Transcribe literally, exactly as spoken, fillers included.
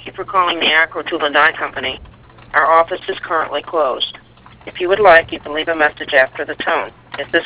Thank you for calling the Acro Tool and Die Company. Our office is currently closed. If you would like, you can leave a message after the tone. If this